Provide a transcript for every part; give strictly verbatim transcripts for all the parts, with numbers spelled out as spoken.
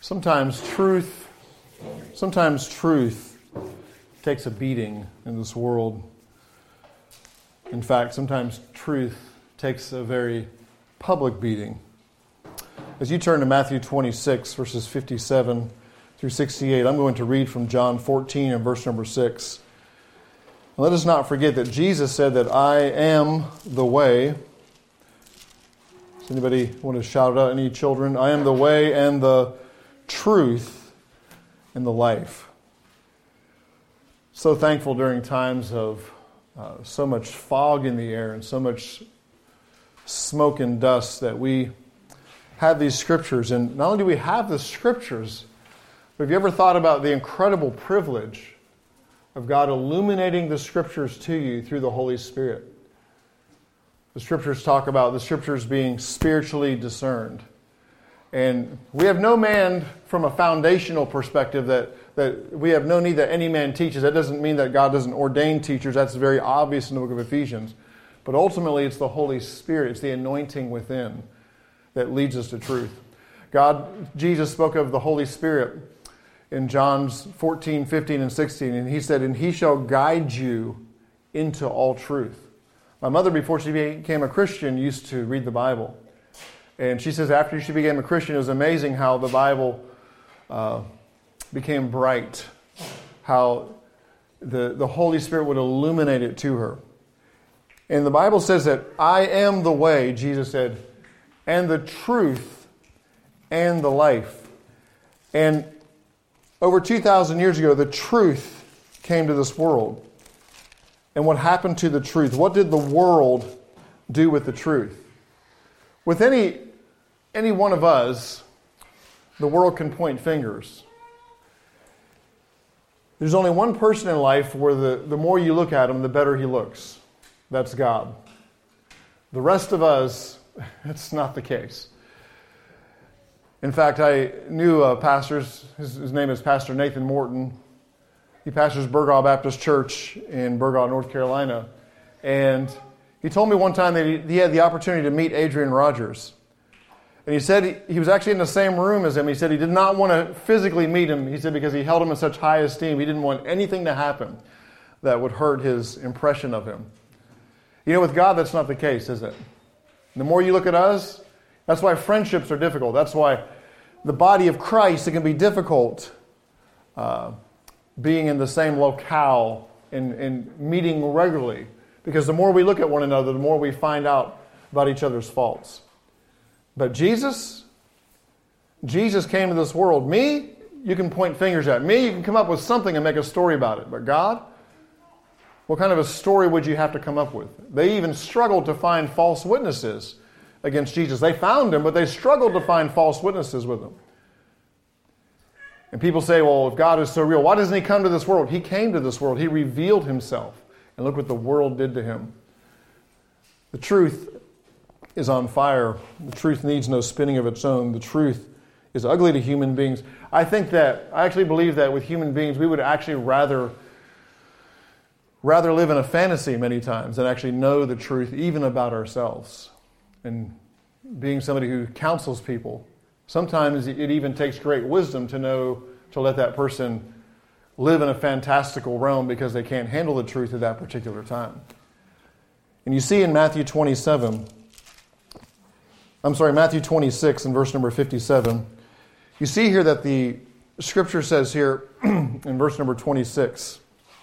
Sometimes truth, sometimes truth takes a beating in this world. In fact, sometimes truth takes a very public beating. As you turn to Matthew twenty-six, verses fifty-seven through sixty-eight, I'm going to read from John fourteen and verse number six. And let us not forget that Jesus said that I am the way. Does anybody want to shout it out? Any children? I am the way and the truth and the life. So thankful during times of uh, so much fog in the air and so much smoke and dust that we have these scriptures. And not only do we have the scriptures, but have you ever thought about the incredible privilege of God illuminating the scriptures to you through the Holy Spirit? The scriptures talk about the scriptures being spiritually discerned. And we have no man from a foundational perspective that, that we have no need that any man teaches. That doesn't mean that God doesn't ordain teachers. That's very obvious in the book of Ephesians. But ultimately it's the Holy Spirit, it's the anointing within that leads us to truth. God, Jesus spoke of the Holy Spirit in John fourteen, fifteen, and sixteen, and he said, and he shall guide you into all truth. My mother, before she became a Christian, used to read the Bible. And she says after she became a Christian, it was amazing how the Bible uh, became bright, how the, the Holy Spirit would illuminate it to her. And the Bible says that I am the way, Jesus said, and the truth and the life. And over two thousand years ago, the truth came to this world. And what happened to the truth? What did the world do with the truth? With any, any one of us, the world can point fingers. There's only one person in life where the, the more you look at him, the better he looks. That's God. The rest of us, it's not the case. In fact, I knew uh, pastors, his, his name is Pastor Nathan Morton. He pastors Burgaw Baptist Church in Burgaw, North Carolina. And he told me one time that he, he had the opportunity to meet Adrian Rogers. And he said he, he was actually in the same room as him. He said he did not want to physically meet him. He said because he held him in such high esteem, he didn't want anything to happen that would hurt his impression of him. You know, with God, that's not the case, is it? The more you look at us, that's why friendships are difficult. That's why the body of Christ, it can be difficult uh, being in the same locale and, and meeting regularly. Because the more we look at one another, the more we find out about each other's faults. But Jesus, Jesus came to this world. Me, you can point fingers at. Me, you can come up with something and make a story about it. But God, what kind of a story would you have to come up with? They even struggled to find false witnesses against Jesus. They found him, but they struggled to find false witnesses with him. And people say, well, if God is so real, why doesn't he come to this world? He came to this world. He revealed himself. And look what the world did to him. The truth is on fire. The truth needs no spinning of its own. The truth is ugly to human beings. I think that, I actually believe that with human beings, we would actually rather rather live in a fantasy many times than actually know the truth even about ourselves. And being somebody who counsels people, sometimes it even takes great wisdom to know to let that person live in a fantastical realm because they can't handle the truth at that particular time. And you see in Matthew twenty-seven, I'm sorry, Matthew twenty-six and verse number fifty-seven, you see here that the scripture says here in verse number twenty-six,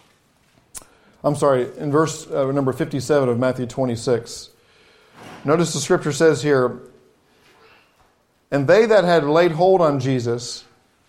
I'm sorry, in verse uh, number fifty-seven of Matthew twenty-six, notice the scripture says here, and they that had laid hold on Jesus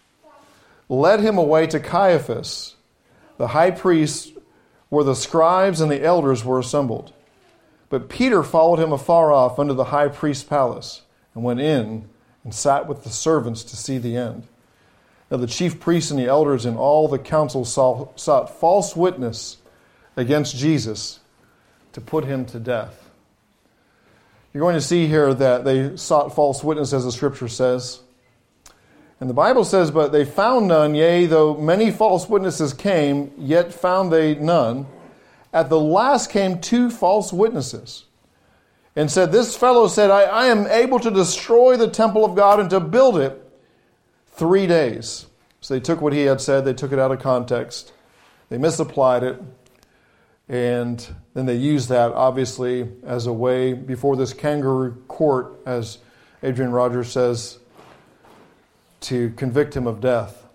led him away to Caiaphas, the high priest, where the scribes and the elders were assembled. But Peter followed him afar off unto the high priest's palace, and went in and sat with the servants to see the end. Now the chief priests and the elders and all the council saw, sought false witness against Jesus to put him to death. You're going to see here that they sought false witness, as the scripture says. And the Bible says, but they found none, yea, though many false witnesses came, yet found they none. At the last came two false witnesses, and said, this fellow said, I, I am able to destroy the temple of God and to build it Three days. So they took what he had said, they took it out of context, they misapplied it, and then they used that, obviously, as a way before this kangaroo court, as Adrian Rogers says, to convict him of death.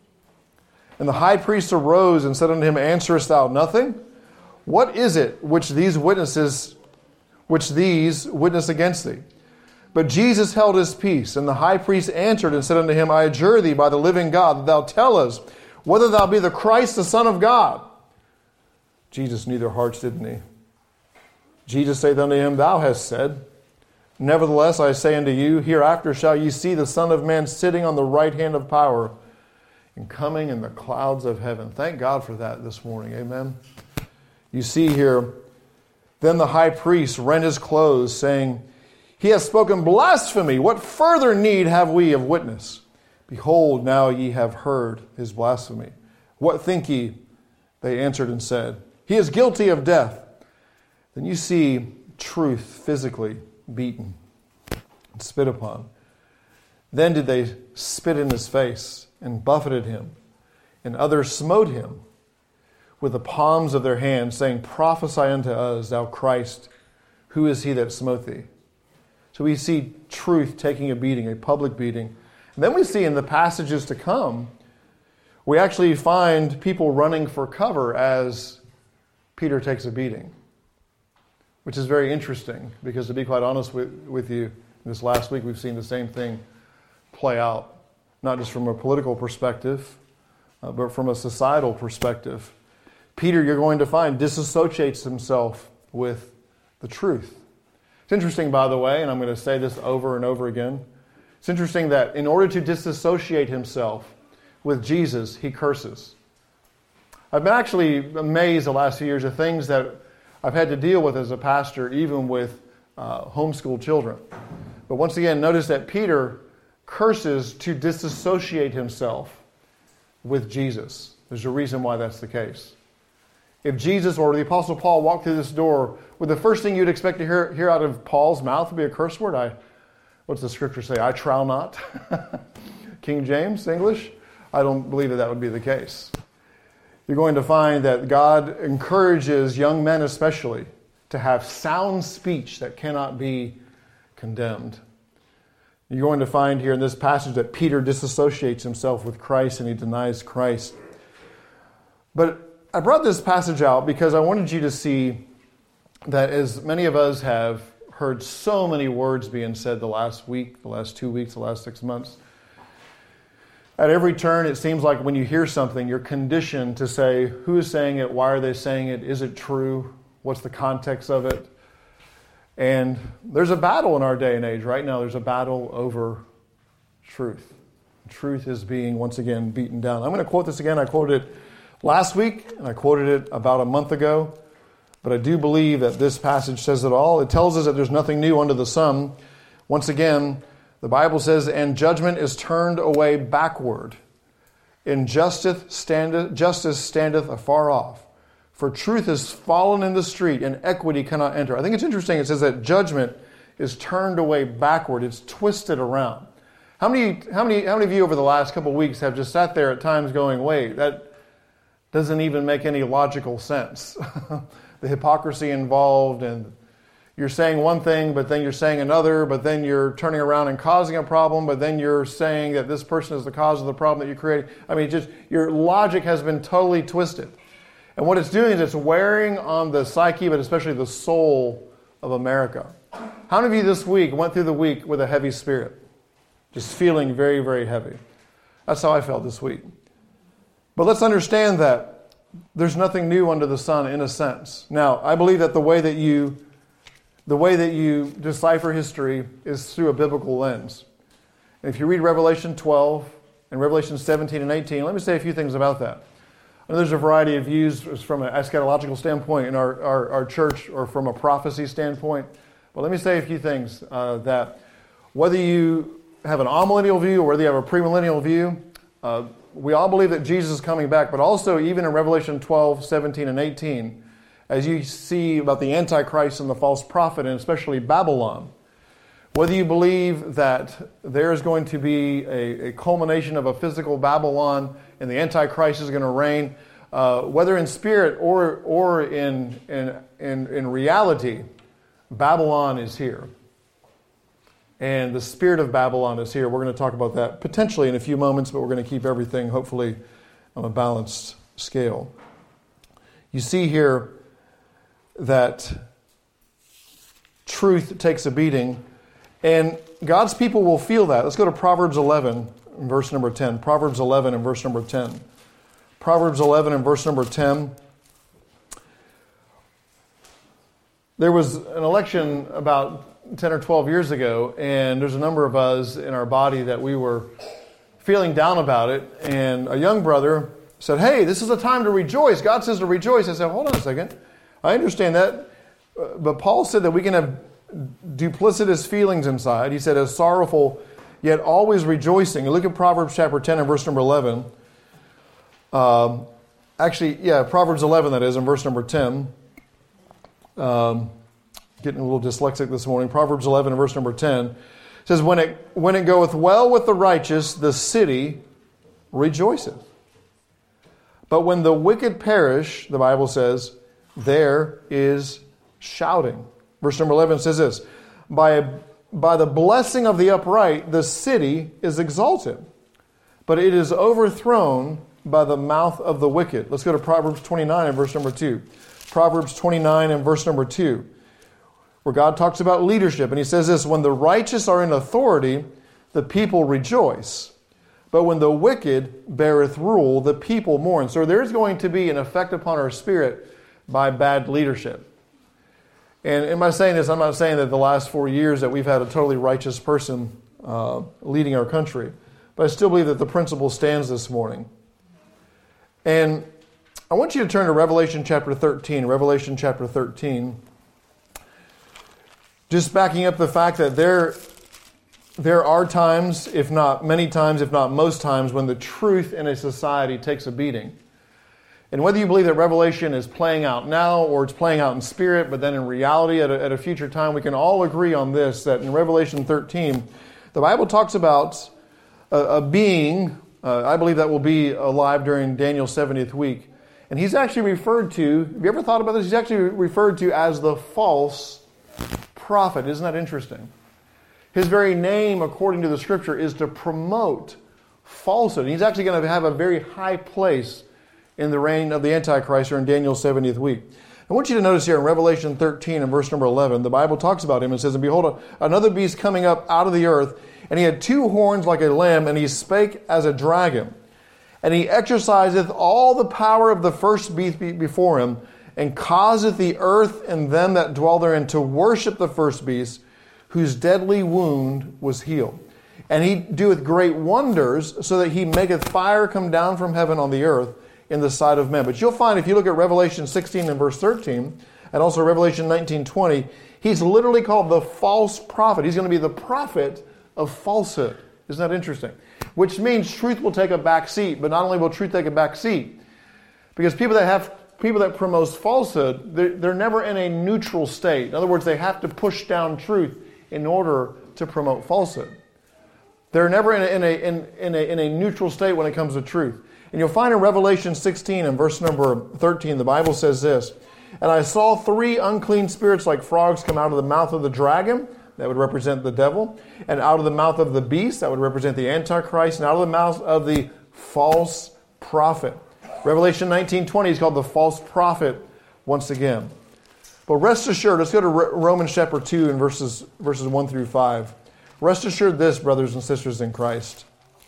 And the high priest arose and said unto him, Answerest thou nothing? What is it which these witnesses, which these witness against thee? But Jesus held his peace, and the high priest answered and said unto him, I adjure thee by the living God, that thou tell us whether thou be the Christ, the Son of God. Jesus knew their hearts, didn't he? Jesus saith unto him, Thou hast said. Nevertheless, I say unto you, hereafter shall ye see the Son of Man sitting on the right hand of power and coming in the clouds of heaven. Thank God for that this morning. Amen. You see here, then the high priest rent his clothes, saying, He hath spoken blasphemy. What further need have we of witness? Behold, now ye have heard his blasphemy. What think ye? They answered and said, He is guilty of death. Then you see truth physically beaten and spit upon. Then did they spit in his face and buffeted him, and others smote him with the palms of their hands, saying, Prophesy unto us, thou Christ, who is he that smote thee? So we see truth taking a beating, a public beating. And then we see in the passages to come, we actually find people running for cover as Peter takes a beating, which is very interesting because, to be quite honest with, with you, this last week we've seen the same thing play out, not just from a political perspective, uh, but from a societal perspective. Peter, you're going to find, disassociates himself with the truth. It's interesting, by the way, and I'm going to say this over and over again, it's interesting that in order to disassociate himself with Jesus, he curses. I've been actually amazed the last few years at things that I've had to deal with as a pastor, even with uh, homeschool children. But once again, notice that Peter curses to disassociate himself with Jesus. There's a reason why that's the case. If Jesus or the Apostle Paul walked through this door, would the first thing you'd expect to hear, hear out of Paul's mouth would be a curse word? I, what's the scripture say? I trow not. King James, English? I don't believe that that would be the case. You're going to find that God encourages young men especially to have sound speech that cannot be condemned. You're going to find here in this passage that Peter disassociates himself with Christ and he denies Christ. But I brought this passage out because I wanted you to see that as many of us have heard so many words being said the last week, the last two weeks, the last six months, at every turn it seems like when you hear something, you're conditioned to say, who is saying it? Why are they saying it? Is it true? What's the context of it? And there's a battle in our day and age. Right now there's a battle over truth. Truth is being, once again, beaten down. I'm going to quote this again. I quoted it last week, and I quoted it about a month ago. But I do believe that this passage says it all. It tells us that there's nothing new under the sun. Once again, the Bible says, and judgment is turned away backward. Injustice standeth, justice standeth afar off. For truth is fallen in the street, and equity cannot enter. I think it's interesting. It says that judgment is turned away backward. It's twisted around. How many, how many, how many of you over the last couple of weeks have just sat there at times going, wait, that doesn't even make any logical sense? The hypocrisy involved, and you're saying one thing, but then you're saying another, but then you're turning around and causing a problem, but then you're saying that this person is the cause of the problem that you created. I mean, just your logic has been totally twisted. And what it's doing is it's wearing on the psyche, but especially the soul of America. How many of you this week went through the week with a heavy spirit? Just feeling very, very heavy. That's how I felt this week. But let's understand that there's nothing new under the sun in a sense. Now, I believe that the way that you the way that you decipher history is through a biblical lens. And if you read Revelation twelve and Revelation seventeen and eighteen, let me say a few things about that. I know there's a variety of views from an eschatological standpoint in our, our, our church or from a prophecy standpoint. But let me say a few things uh, that whether you have an amillennial view or whether you have a premillennial view, uh, we all believe that Jesus is coming back, but also even in Revelation twelve, seventeen, and eighteen, as you see about the Antichrist and the false prophet, and especially Babylon, Whether you believe that there is going to be a, a culmination of a physical Babylon and the Antichrist is going to reign, uh, whether in spirit or or in, in in in reality, Babylon is here. And the spirit of Babylon is here. We're going to talk about that potentially in a few moments, but we're going to keep everything hopefully on a balanced scale. You see here that truth takes a beating, and God's people will feel that. Let's go to Proverbs eleven, verse number ten. Proverbs eleven and verse number ten. Proverbs eleven and verse number ten. There was an election about ten or twelve years ago, and there's a number of us in our body that we were feeling down about it, and a young brother said, hey, this is a time to rejoice. God says to rejoice. I said, hold on a second. I understand that, but Paul said that we can have duplicitous feelings inside. He said, as sorrowful, yet always rejoicing. And look at Proverbs chapter ten and verse number eleven. Um, actually, yeah, Proverbs eleven, that is, in verse number ten. Um, getting a little dyslexic this morning. Proverbs eleven and verse number ten says, when it, when it goeth well with the righteous, the city rejoiceth. But when the wicked perish, the Bible says, there is shouting. Verse number eleven says this, by, by the blessing of the upright, the city is exalted, but it is overthrown by the mouth of the wicked. Let's go to Proverbs twenty-nine and verse number two. Proverbs twenty-nine and verse number two, where God talks about leadership. And he says this, when the righteous are in authority, the people rejoice. But when the wicked beareth rule, the people mourn. So there's going to be an effect upon our spirit by bad leadership. And am I saying this? I'm not saying that the last four years that we've had a totally righteous person uh, leading our country. But I still believe that the principle stands this morning. And I want you to turn to Revelation chapter thirteen. Revelation chapter thirteen. Just backing up the fact that there, there are times, if not many times, if not most times, when the truth in a society takes a beating. And whether you believe that Revelation is playing out now or it's playing out in spirit, but then in reality at a, at a future time, we can all agree on this, that in Revelation thirteen, the Bible talks about a, a being, uh, I believe that will be alive during Daniel's seventieth week. And he's actually referred to, have you ever thought about this? He's actually referred to as the false prophet. Isn't that interesting? His very name, according to the scripture, is to promote falsehood. He's actually going to have a very high place in the reign of the Antichrist or in Daniel's seventieth week. I want you to notice here in Revelation thirteen and verse number eleven, the Bible talks about him and says, and behold, another beast coming up out of the earth, and he had two horns like a lamb, and he spake as a dragon. And he exerciseth all the power of the first beast before him, and causeth the earth and them that dwell therein to worship the first beast, whose deadly wound was healed. And he doeth great wonders, so that he maketh fire come down from heaven on the earth in the sight of men. But you'll find if you look at Revelation sixteen and verse thirteen, and also Revelation nineteen twenty, he's literally called the false prophet. He's going to be the prophet of falsehood. Isn't that interesting? Which means truth will take a back seat, but not only will truth take a back seat, because people that have people that promote falsehood, they're, they're never in a neutral state. In other words, they have to push down truth in order to promote falsehood. They're never in a, in a, in, in a, in a neutral state when it comes to truth. And you'll find in Revelation sixteen and verse number thirteen, the Bible says this, and I saw three unclean spirits like frogs come out of the mouth of the dragon, that would represent the devil, and out of the mouth of the beast, that would represent the Antichrist, and out of the mouth of the false prophet. Revelation nineteen twenty is called the false prophet once again. But rest assured, let's go to Romans chapter two and verses, verses one through five. Rest assured this, brothers and sisters in Christ,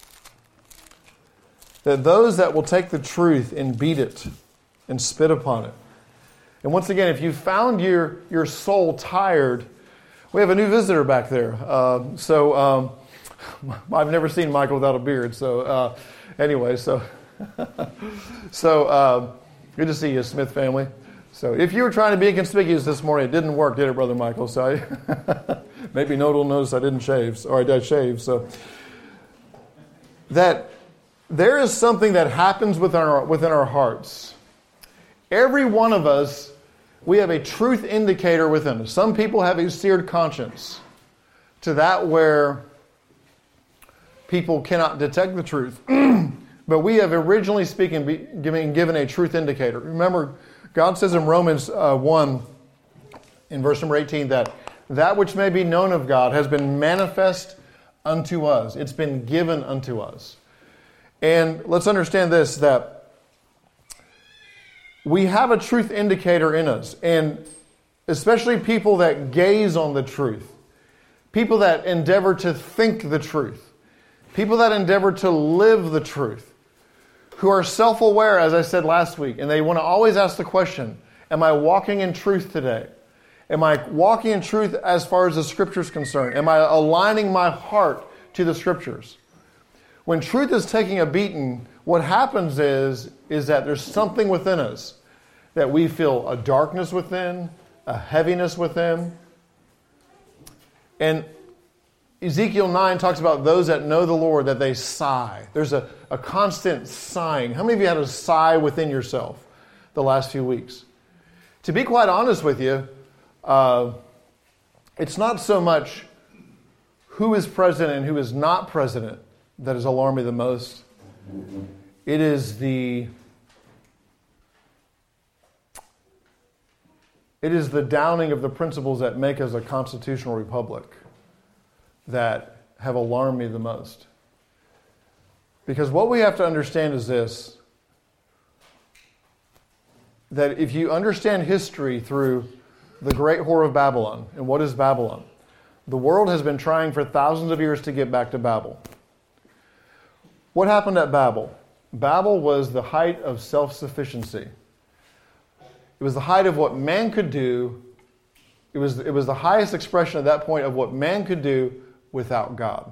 that those that will take the truth and beat it and spit upon it. And once again, if you found your, your soul tired, we have a new visitor back there. Uh, so um, I've never seen Michael without a beard. So uh, anyway, so so uh, good to see you, Smith family. So if you were trying to be inconspicuous this morning, it didn't work, did it, Brother Michael? So I, maybe no one will notice I didn't shave, or I did shave. So that there is something that happens within our within our hearts. Every one of us, we have a truth indicator within us. Some people have a seared conscience. to that where people cannot detect the truth. But we have originally speaking been given, given a truth indicator. Remember, God says in Romans uh, one, in verse number eighteen, that that which may be known of God has been manifest unto us. It's been given unto us. And let's understand this, that we have a truth indicator in us. And especially people that gaze on the truth. People that endeavor to think the truth. People that endeavor to live the truth. Who are self-aware, as I said last week, and they want to always ask the question, am I walking in truth today? Am I walking in truth as far as the Scripture is concerned? Am I aligning my heart to the Scriptures? When truth is taking a beating, what happens is, is that there's something within us that we feel a darkness within, a heaviness within. And Ezekiel nine talks about those that know the Lord, that they sigh. There's a, a constant sighing. How many of you had a sigh within yourself the last few weeks? To be quite honest with you, uh, it's not so much who is president and who is not president that has alarmed me the most. It is the it is the downing of the principles that make us a constitutional republic that have alarmed me the most. Because what we have to understand is this, that if you understand history through the great whore of Babylon, and what is Babylon? The world has been trying for thousands of years to get back to Babel. What happened at Babel? Babel was the height of self-sufficiency. It was the height of what man could do. It was, it was the highest expression at that point of what man could do without God.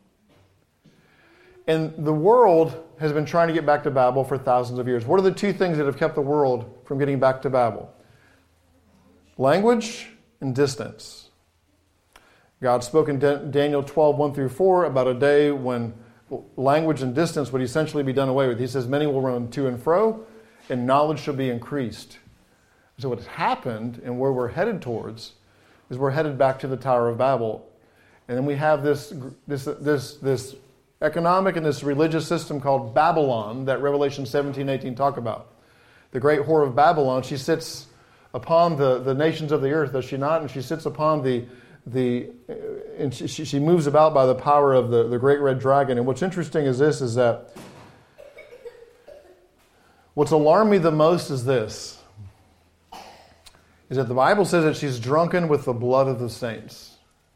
And the world has been trying to get back to Babel for thousands of years. What are the two things that have kept the world from getting back to Babel? Language and distance. God spoke in Daniel twelve, one through four about a day when language and distance would essentially be done away with. He says, many will run to and fro, and knowledge shall be increased. So what has happened, and where we're headed towards, is we're headed back to the Tower of Babel. And then we have this, this, this, this economic and this religious system called Babylon that Revelation seventeen, eighteen talk about. The great whore of Babylon, she sits upon the, the nations of the earth, does she not? And she sits upon the, the and she, she moves about by the power of the, the great red dragon. And what's interesting is this, is that what's alarmed me the most is this, is that the Bible says that she's drunken with the blood of the saints.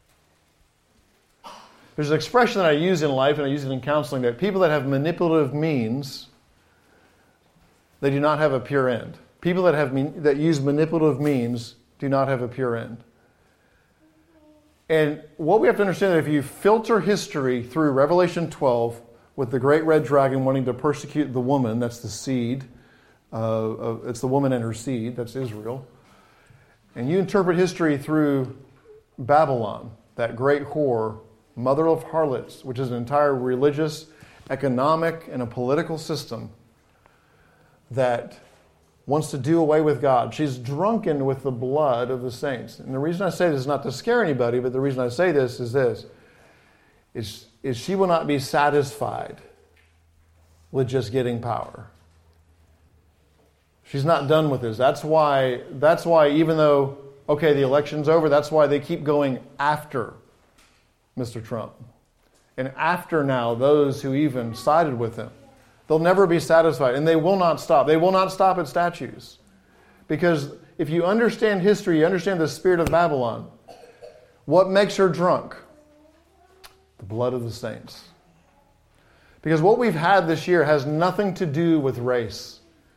There's an expression that I use in life, and I use it in counseling, that people that have manipulative means, they do not have a pure end. People that have that use manipulative means do not have a pure end. And what we have to understand is if you filter history through Revelation twelve, with the great red dragon wanting to persecute the woman, that's the seed, uh, of, it's the woman and her seed, that's Israel. And you interpret history through Babylon, that great whore, mother of harlots, which is an entire religious, economic, and a political system that wants to do away with God. She's drunken with the blood of the saints. And the reason I say this is not to scare anybody, but the reason I say this is this, is, is she will not be satisfied with just getting power. She's not done with this. That's why, that's why even though, okay, the election's over, that's why they keep going after Mister Trump. And after now, those who even sided with him. They'll never be satisfied, and they will not stop. They will not stop at statues. Because if you understand history, you understand the spirit of Babylon. What makes her drunk? The blood of the saints. Because what we've had this year has nothing to do with race.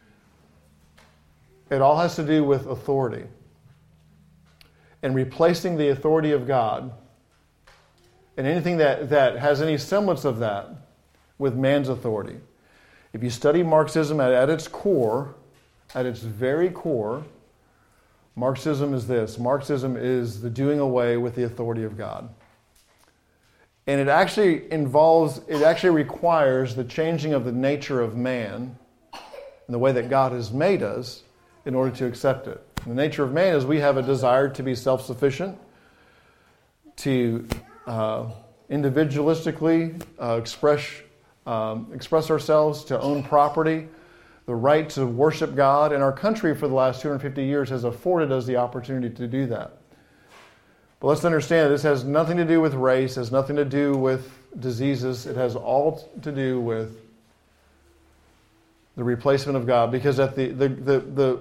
It all has to do with authority. And replacing the authority of God and anything that, that has any semblance of that with man's authority. If you study Marxism at, at its core, at its very core, Marxism is this. Marxism is the doing away with the authority of God. And it actually involves, it actually requires the changing of the nature of man and the way that God has made us in order to accept it. And the nature of man is we have a desire to be self-sufficient, to uh, individualistically uh, express, um, express ourselves, to own property, the right to worship God. And our country for the last two hundred fifty years has afforded us the opportunity to do that. But let's understand this has nothing to do with race, has nothing to do with diseases. It has all to do with the replacement of God. Because at the the the the,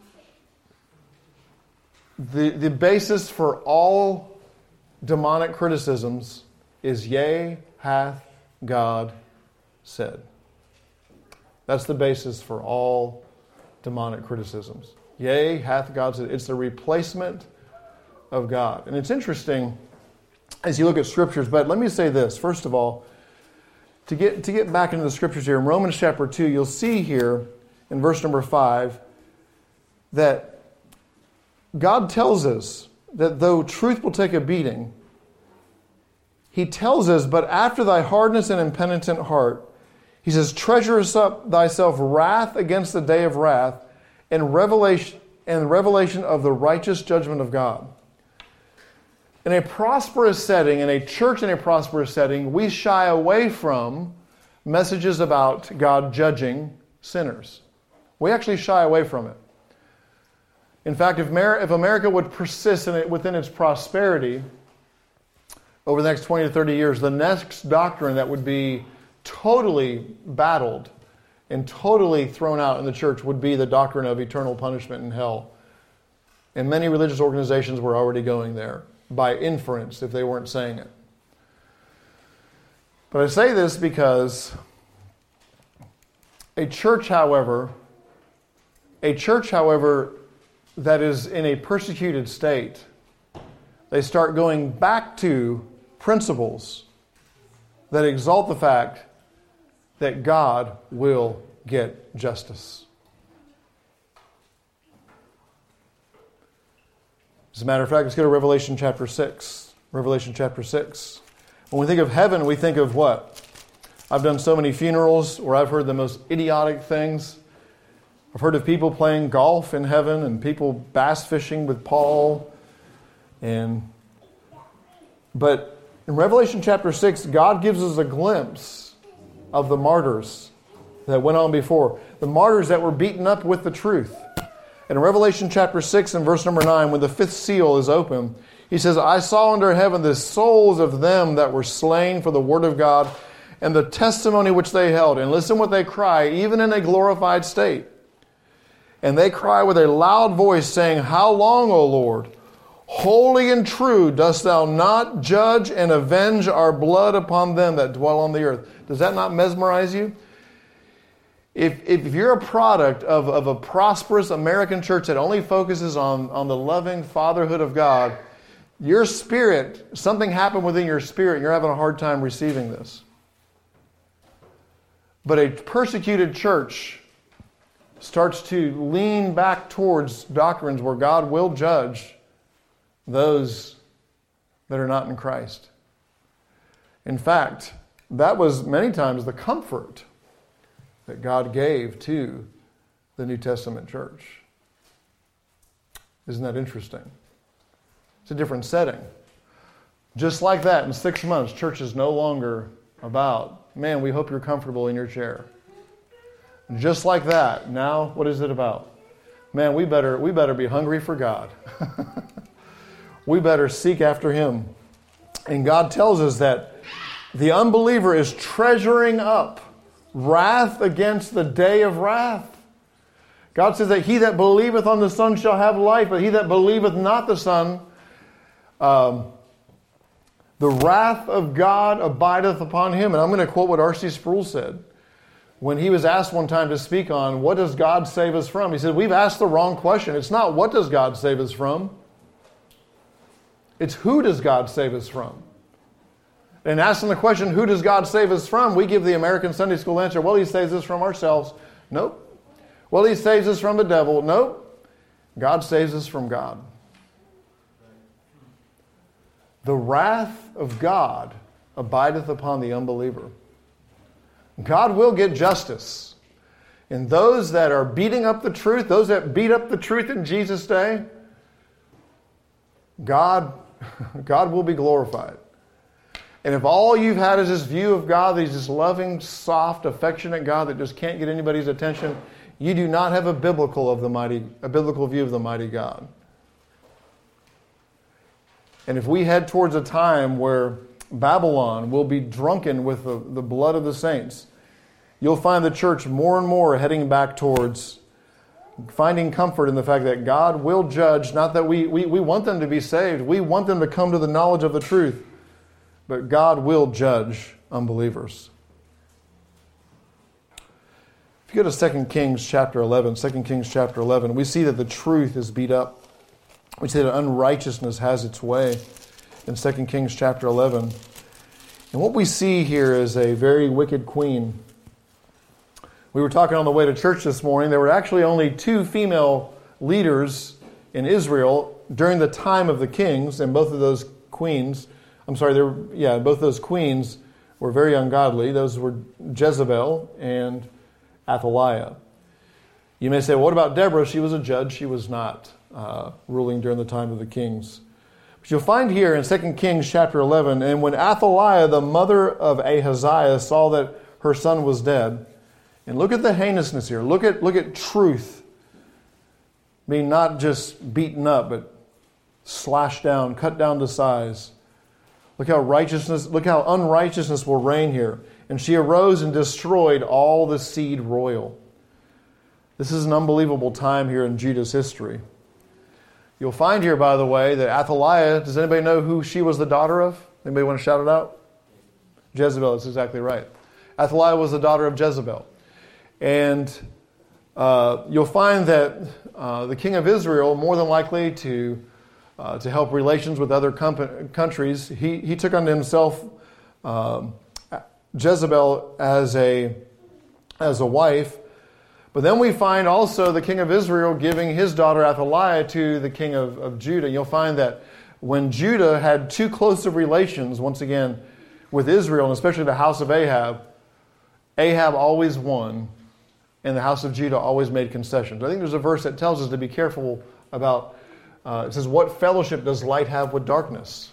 the, the basis for all demonic criticisms is, yea, hath God said. That's the basis for all demonic criticisms. Yea, hath God said. It's the replacement of God. And it's interesting as you look at scriptures, but let me say this. First of all, to get to get back into the scriptures here, in Romans chapter two, you'll see here in verse number five that God tells us that though truth will take a beating, He tells us, but after thy hardness and impenitent heart, He says, treasurest up thyself wrath against the day of wrath and revelation and revelation of the righteous judgment of God. In a prosperous setting, in a church in a prosperous setting, we shy away from messages about God judging sinners. We actually shy away from it. In fact, if, Mer- if America would persist in it, within its prosperity over the next twenty to thirty years, the next doctrine that would be totally battled and totally thrown out in the church would be the doctrine of eternal punishment in hell. And many religious organizations were already going there, by inference, if they weren't saying it. But I say this because a church, however, a church, however, that is in a persecuted state, they start going back to principles that exalt the fact that God will get justice. As a matter of fact, let's go to Revelation chapter six. Revelation chapter six. When we think of heaven, we think of what? I've done so many funerals where I've heard the most idiotic things. I've heard of people playing golf in heaven and people bass fishing with Paul. And but in Revelation chapter six, God gives us a glimpse of the martyrs that went on before. The martyrs that were beaten up with the truth. And in Revelation chapter six and verse number nine, when the fifth seal is open, he says, I saw under heaven the souls of them that were slain for the word of God and the testimony which they held. And listen what they cry, even in a glorified state. And they cry with a loud voice, saying, How long, O Lord? Holy and true dost thou not judge and avenge our blood upon them that dwell on the earth. Does that not mesmerize you? If, if you're a product of, of a prosperous American church that only focuses on, on the loving fatherhood of God, your spirit, something happened within your spirit, and you're having a hard time receiving this. But a persecuted church starts to lean back towards doctrines where God will judge those that are not in Christ. In fact, that was many times the comfort that God gave to the New Testament church. Isn't that interesting? It's a different setting. Just like that, in six months, church is no longer about, man, we hope you're comfortable in your chair. Just like that, now what is it about? Man, we better we better be hungry for God. We better seek after Him. And God tells us that the unbeliever is treasuring up wrath against the day of wrath. God says that he that believeth on the Son shall have life, but he that believeth not the Son, um, the wrath of God abideth upon him. And I'm going to quote what R C Sproul said when he was asked one time to speak on what does God save us from. He said, we've asked the wrong question. It's not what does God save us from. It's who does God save us from. And asking the question, who does God save us from? We give the American Sunday school answer, well, He saves us from ourselves. Nope. Well, He saves us from the devil. Nope. God saves us from God. The wrath of God abideth upon the unbeliever. God will get justice. And those that are beating up the truth, those that beat up the truth in Jesus' day, God, God will be glorified. And if all you've had is this view of God, that He's this loving, soft, affectionate God that just can't get anybody's attention, you do not have a biblical of the mighty, a biblical view of the mighty God. And if we head towards a time where Babylon will be drunken with the, the blood of the saints, you'll find the church more and more heading back towards finding comfort in the fact that God will judge. Not that we, we, we want them to be saved. We want them to come to the knowledge of the truth. But God will judge unbelievers. If you go to Second Kings chapter eleven, Second Kings chapter eleven, we see that the truth is beat up. We see that unrighteousness has its way in Second Kings chapter eleven. And what we see here is a very wicked queen. We were talking on the way to church this morning. There were actually only two female leaders in Israel during the time of the kings, and both of those queens, I'm sorry, there were, yeah, both of those queens were very ungodly. Those were Jezebel and Athaliah. You may say, well, what about Deborah? She was a judge. She was not uh, ruling during the time of the kings. But you'll find here in Second Kings chapter eleven, and when Athaliah, the mother of Ahaziah, saw that her son was dead, and look at the heinousness here. Look at, look at truth being not just beaten up, but slashed down, cut down to size. Look how righteousness, look how unrighteousness will reign here. And she arose and destroyed all the seed royal. This is an unbelievable time here in Judah's history. You'll find here, by the way, that Athaliah, does anybody know who she was the daughter of? Anybody want to shout it out? Jezebel, that's exactly right. Athaliah was the daughter of Jezebel. And uh, you'll find that uh, the king of Israel, more than likely to uh, to help relations with other com- countries, he, he took unto himself um, Jezebel as a as a wife. But then we find also the king of Israel giving his daughter Athaliah to the king of, of Judah. You'll find that when Judah had too close of relations, once again, with Israel, and especially the house of Ahab, Ahab always won, and the house of Judah always made concessions. I think there's a verse that tells us to be careful about, uh, it says, what fellowship does light have with darkness?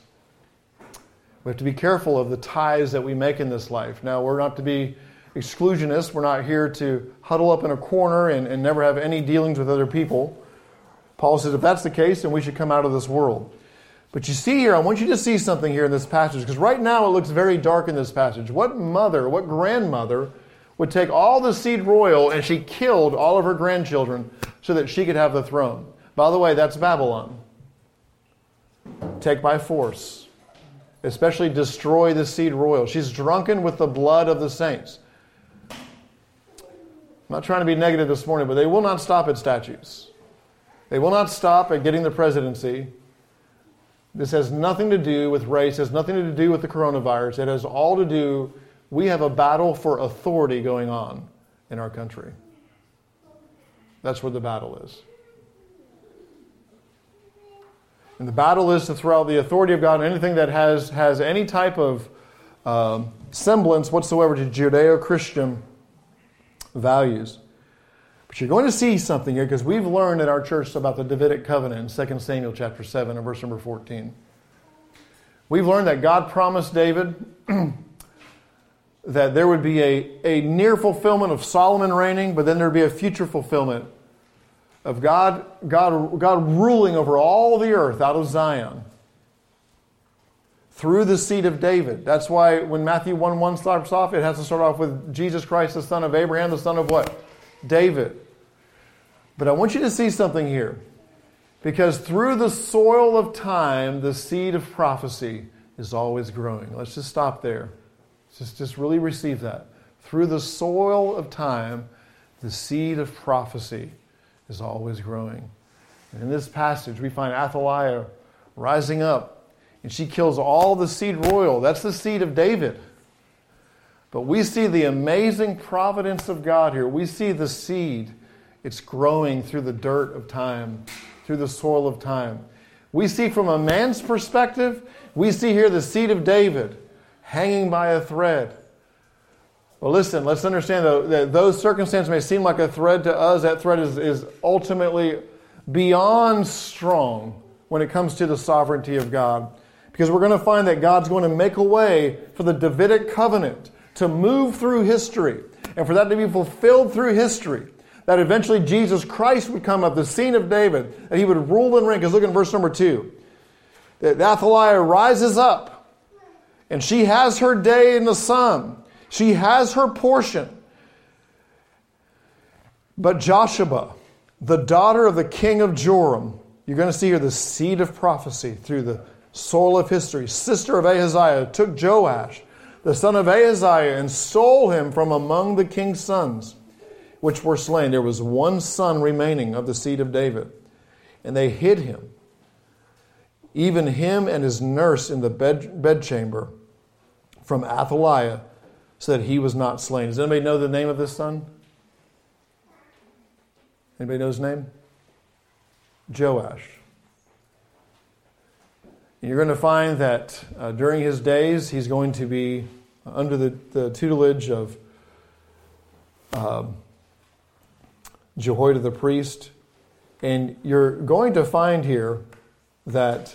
We have to be careful of the ties that we make in this life. Now, we're not to be exclusionists. We're not here to huddle up in a corner and, and never have any dealings with other people. Paul says if that's the case, then we should come out of this world. But you see here, I want you to see something here in this passage, because right now it looks very dark in this passage. What mother, what grandmother would take all the seed royal and she killed all of her grandchildren so that she could have the throne? By the way, that's Babylon. Take by force. Especially destroy the seed royal. She's drunken with the blood of the saints. I'm not trying to be negative this morning, but they will not stop at statues. They will not stop at getting the presidency. This has nothing to do with race. It has nothing to do with the coronavirus. It has all to do, we have a battle for authority going on in our country. That's where the battle is. And the battle is to throw out the authority of God, and anything that has, has any type of um, semblance whatsoever to Judeo-Christian values. But you're going to see something here, because we've learned in our church about the Davidic covenant in Second Samuel chapter seven and verse number fourteen. We've learned that God promised David that there would be a, a near fulfillment of Solomon reigning, but then there would be a future fulfillment of God, God, God ruling over all the earth out of Zion through the seed of David. That's why when Matthew one one starts off, it has to start off with Jesus Christ, the son of Abraham, the son of what? David. But I want you to see something here. Because through the soil of time, the seed of prophecy is always growing. Let's just stop there. Just, just really receive that. Through the soil of time, the seed of prophecy is always growing. And in this passage, we find Athaliah rising up, and she kills all the seed royal. That's the seed of David. But we see the amazing providence of God here. We see the seed. It's growing through the dirt of time, through the soil of time. We see from a man's perspective, we see here the seed of David hanging by a thread. Well, listen, let's understand though, that those circumstances may seem like a thread to us. That thread is, is ultimately beyond strong when it comes to the sovereignty of God. Because we're going to find that God's going to make a way for the Davidic covenant to move through history and for that to be fulfilled through history. That eventually Jesus Christ would come up, the seed of David, that he would rule and reign. Because look at verse number two. That Athaliah rises up and she has her day in the sun. She has her portion. But Josheba, the daughter of the king of Joram, you're going to see here the seed of prophecy through the soil of history, sister of Ahaziah, took Joash, the son of Ahaziah, and stole him from among the king's sons, which were slain. There was one son remaining of the seed of David. And they hid him, even him and his nurse in the bed, bedchamber from Athaliah, so that he was not slain. Does anybody know the name of this son? Anybody know his name? Joash. And you're going to find that uh, during his days, he's going to be under the, the tutelage of um, Jehoiada the priest. And you're going to find here that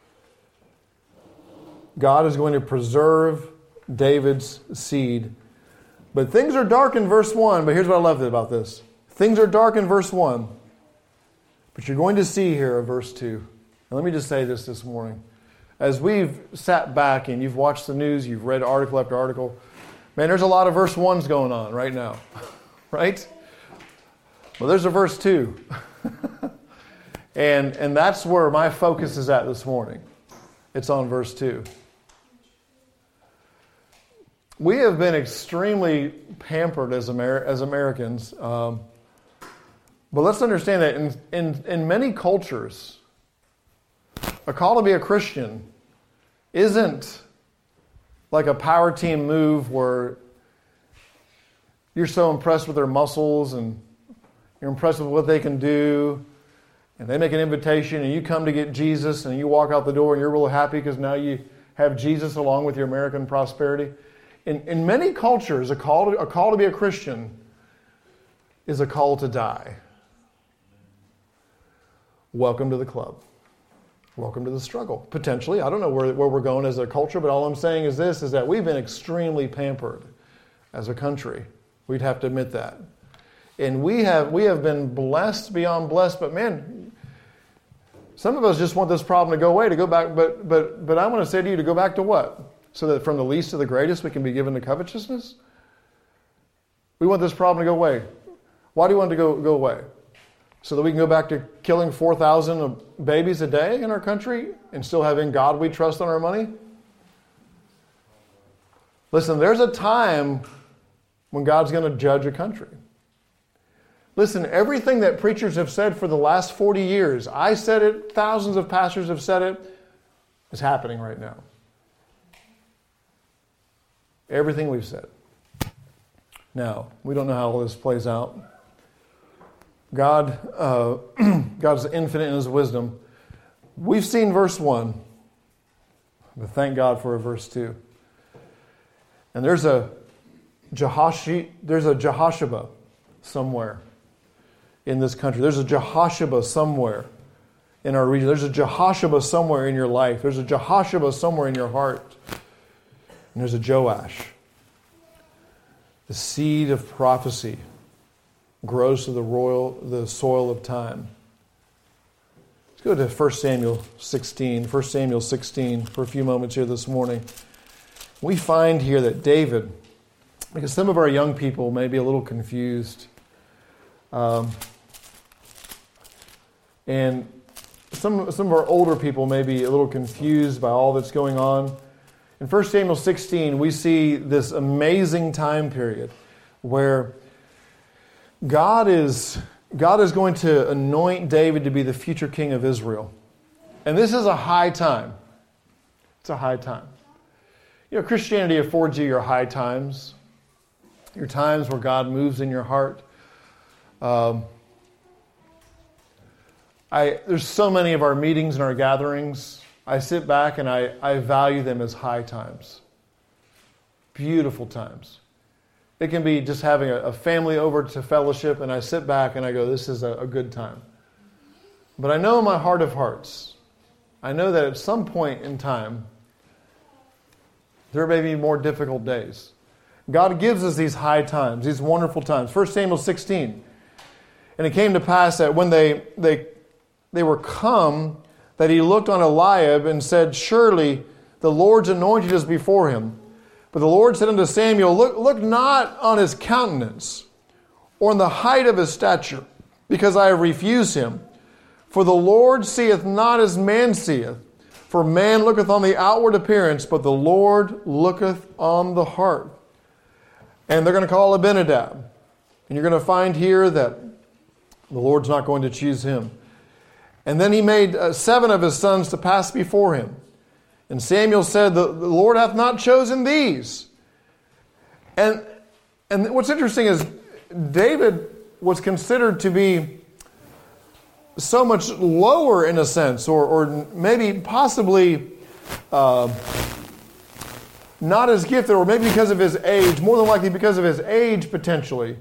God is going to preserve David's seed. But things are dark in verse one. But here's what I loved about this. Things are dark in verse one. But you're going to see here in verse two. And let me just say this this morning. As we've sat back and you've watched the news, you've read article after article, man, there's a lot of verse ones going on right now. Right? Well, there's a verse two. and, and that's where my focus is at this morning. It's on verse two. We have been extremely pampered as, Amer- as Americans. Um, but let's understand that in, in, in many cultures, a call to be a Christian isn't like a power team move where you're so impressed with their muscles and you're impressed with what they can do, and they make an invitation and you come to get Jesus and you walk out the door and you're really happy because now you have Jesus along with your American prosperity. In, in many cultures, a call, to, a call to be a Christian is a call to die. Welcome to the club. Welcome to the struggle. Potentially. I don't know where, where we're going as a culture, but all I'm saying is this, is that we've been extremely pampered as a country. We'd have to admit that. And we have we have been blessed beyond blessed, but man, some of us just want this problem to go away, to go back, but but but I want to say to you to go back to what? So that from the least to the greatest we can be given to covetousness? We want this problem to go away. Why do you want it to go, go away? So that we can go back to killing four thousand babies a day in our country and still having God we trust on our money? Listen, there's a time when God's going to judge a country. Listen, everything that preachers have said for the last forty years, I said it, thousands of pastors have said it, is happening right now. Everything we've said. Now, we don't know how all this plays out. God, uh, God's infinite in His wisdom. We've seen verse one, but thank God for a verse two. And there's a Jehoshi, there's a Jehosheba somewhere in this country. There's a Jehosheba somewhere in our region. There's a Jehosheba somewhere in your life. There's a Jehosheba somewhere in your heart. And there's a Joash. The seed of prophecy grows to the royal, the soil of time. Let's go to First Samuel sixteen. First Samuel sixteen for a few moments here this morning. We find here that David, because some of our young people may be a little confused, um, and some some of our older people may be a little confused by all that's going on. In First Samuel sixteen, we see this amazing time period where God is, God is going to anoint David to be the future king of Israel. And this is a high time. It's a high time. You know, Christianity affords you your high times, your times where God moves in your heart. Um, I there's so many of our meetings and our gatherings. I sit back and I, I value them as high times. Beautiful times. It can be just having a, a family over to fellowship, and I sit back and I go, this is a, a good time. But I know in my heart of hearts I know that at some point in time, there may be more difficult days. God gives us these high times, these wonderful times. First Samuel sixteen. And it came to pass that when they, they, they were come, that he looked on Eliab and said, surely the Lord's anointed is before him. But the Lord said unto Samuel, look, look not on his countenance, or on the height of his stature, because I have refused him. For the Lord seeth not as man seeth. For man looketh on the outward appearance, but the Lord looketh on the heart. And they're going to call Abinadab. And you're going to find here that the Lord's not going to choose him. And then he made uh, seven of his sons to pass before him. And Samuel said, the, the Lord hath not chosen these. And, and what's interesting is David was considered to be so much lower in a sense, or, or maybe possibly uh, not as gifted, or maybe because of his age, more than likely because of his age potentially,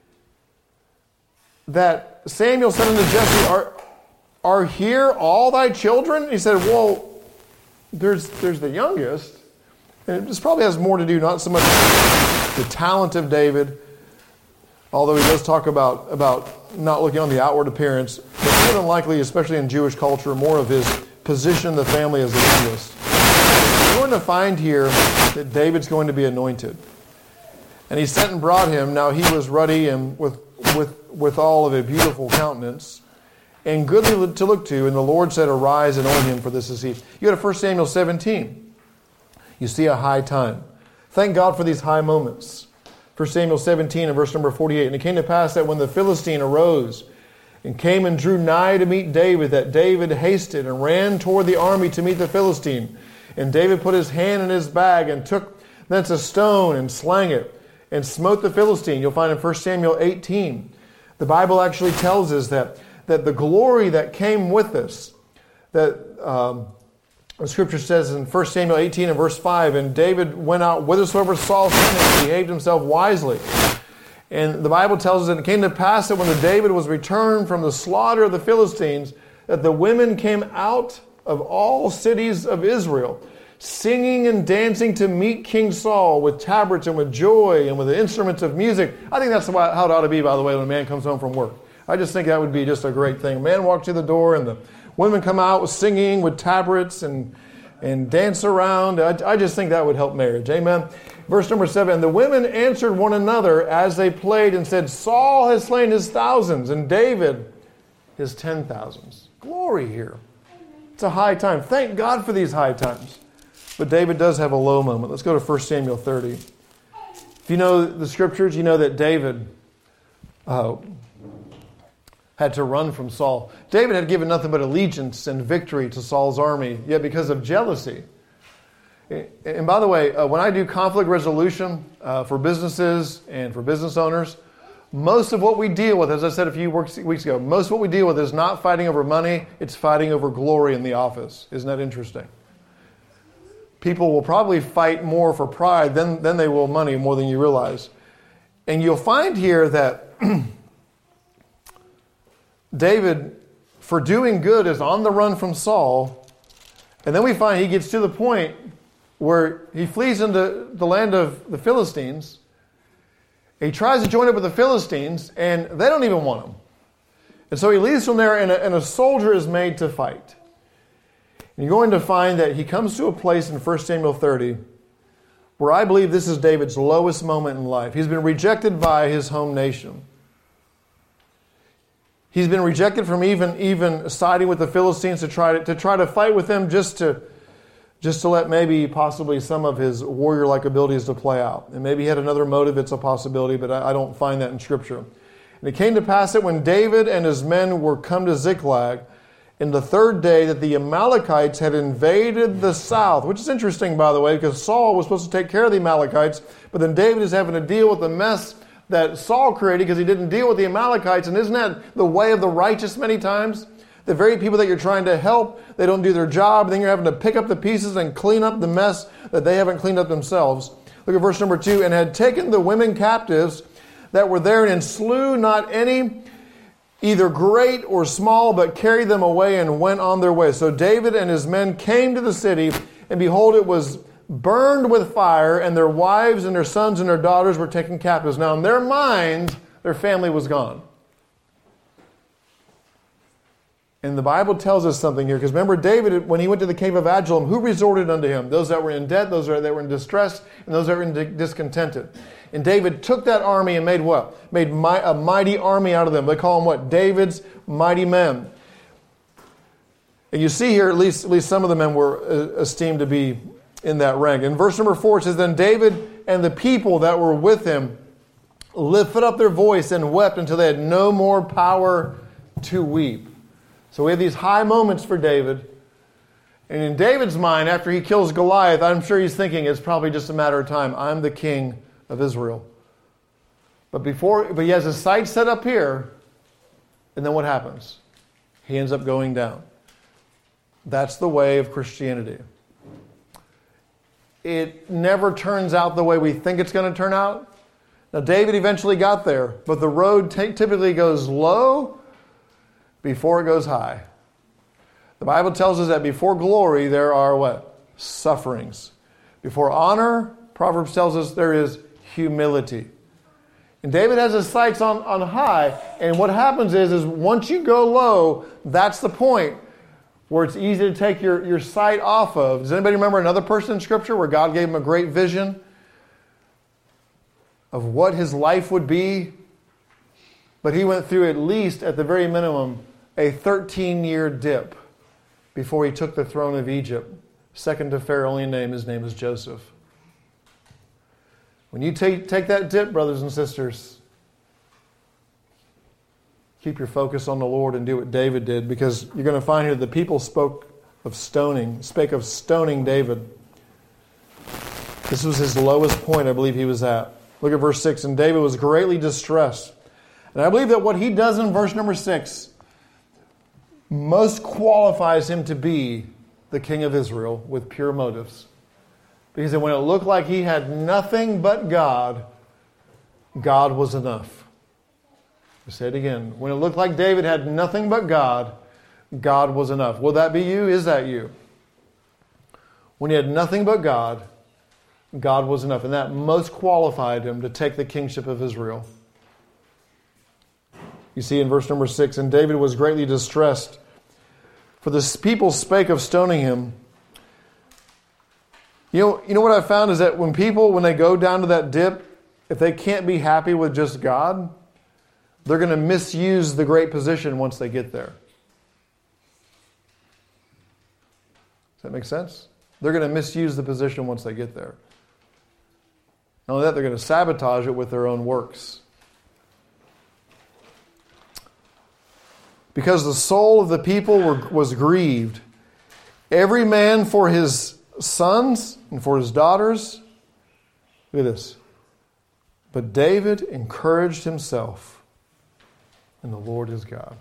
that Samuel said unto Jesse, are, are here all thy children? He said, well, there's, there's the youngest. And this probably has more to do, not so much the talent of David, although he does talk about, about not looking on the outward appearance, but more than likely, especially in Jewish culture, more of his position in the family as the youngest. We're going to find here that David's going to be anointed. And he sent and brought him. Now he was ruddy and with, with, with all of a beautiful countenance, and goodly to look to. And the Lord said, arise and anoint him, for this is he. You go to First Samuel seventeen. You see a high time. Thank God for these high moments. First Samuel seventeen and verse number forty-eight. And it came to pass that when the Philistine arose and came and drew nigh to meet David, that David hasted and ran toward the army to meet the Philistine. And David put his hand in his bag and took thence a stone and slang it and smote the Philistine. You'll find in First Samuel eighteen. The Bible actually tells us that, that the glory that came with this, that um, the Scripture says in First Samuel eighteen and verse five, and David went out whithersoever Saul sent him and behaved himself wisely. And the Bible tells us that it came to pass that when the David was returned from the slaughter of the Philistines, that the women came out of all cities of Israel, singing and dancing to meet King Saul with tabrets and with joy and with the instruments of music. I think that's how it ought to be, by the way, when a man comes home from work. I just think that would be just a great thing. A man walks through the door and the women come out with singing with tabrets and, and dance around. I, I just think that would help marriage. Amen. Verse number seven, and the women answered one another as they played and said, Saul has slain his thousands and David his ten thousands. Glory here. It's a high time. Thank God for these high times. But David does have a low moment. Let's go to First Samuel thirty. If you know the Scriptures, you know that David uh, had to run from Saul. David had given nothing but allegiance and victory to Saul's army, yet because of jealousy. And by the way, uh, when I do conflict resolution uh, for businesses and for business owners, most of what we deal with, as I said a few weeks ago, most of what we deal with is not fighting over money, it's fighting over glory in the office. Isn't that interesting? People will probably fight more for pride than, than they will money, more than you realize. And you'll find here that David, for doing good, is on the run from Saul. And then we find he gets to the point where he flees into the land of the Philistines. He tries to join up with the Philistines, and they don't even want him. And so he leaves from there, and a, and a soldier is made to fight. And you're going to find that he comes to a place in First Samuel thirty where I believe this is David's lowest moment in life. He's been rejected by his home nation. He's been rejected from even, even siding with the Philistines to try to, to try to fight with them just to just to let maybe possibly some of his warrior-like abilities to play out. And maybe he had another motive, it's a possibility, but I, I don't find that in Scripture. And it came to pass that when David and his men were come to Ziklag, in the third day that the Amalekites had invaded the south, which is interesting, by the way, because Saul was supposed to take care of the Amalekites, but then David is having to deal with the mess that Saul created because he didn't deal with the Amalekites. And isn't that the way of the righteous many times? The very people that you're trying to help, they don't do their job. Then you're having to pick up the pieces and clean up the mess that they haven't cleaned up themselves. Look at verse number two. And had taken the women captives that were there and slew not any. either great or small, but carried them away and went on their way. So David and his men came to the city, and behold, it was burned with fire, and their wives and their sons and their daughters were taken captives. Now, in their mind, their family was gone. And the Bible tells us something here, because remember David, when he went to the cave of Adullam, who resorted unto him? Those that were in debt, those that were in distress, and those that were in discontented. And David took that army and made what? Made a mighty army out of them. They call them what? David's mighty men. And you see here, at least, at least some of the men were esteemed to be in that rank. In verse number four, it says, Then David and the people that were with him lifted up their voice and wept until they had no more power to weep. So we have these high moments for David. And in David's mind, after he kills Goliath, I'm sure he's thinking it's probably just a matter of time. I'm the king of Israel. But before, but he has his sights set up here, and then what happens? He ends up going down. That's the way of Christianity. It never turns out the way we think it's going to turn out. Now, David eventually got there, but the road t- typically goes low before it goes high. The Bible tells us that before glory, there are what? Sufferings. Before honor, Proverbs tells us there is humility. And David has his sights on, on high, and what happens is, is once you go low, that's the point where it's easy to take your, your sight off of. Does anybody remember another person in Scripture where God gave him a great vision of what his life would be? But he went through, at least at the very minimum, a thirteen-year dip before he took the throne of Egypt. Second to Pharaoh, only name, his name is Joseph. When you take, take that dip, brothers and sisters, keep your focus on the Lord and do what David did, because you're going to find here the people spoke of stoning, spake of stoning David. This was his lowest point, I believe he was at. Look at verse six. And David was greatly distressed. And I believe that what he does in verse number six most qualifies him to be the king of Israel with pure motives. Because when it looked like he had nothing but God, God was enough. I'll say it again. When it looked like David had nothing but God, God was enough. Will that be you? Is that you? When he had nothing but God, God was enough. And that most qualified him to take the kingship of Israel. You see in verse number six, and David was greatly distressed, for the people spake of stoning him. You know, you know what I found is that when people, when they go down to that dip, if they can't be happy with just God, they're going to misuse the great position once they get there. Does that make sense? They're going to misuse the position once they get there. Not only that, they're going to sabotage it with their own works. Because the soul of the people were, was grieved, every man for his sons and for his daughters. Look at this. But David encouraged himself in the Lord his God.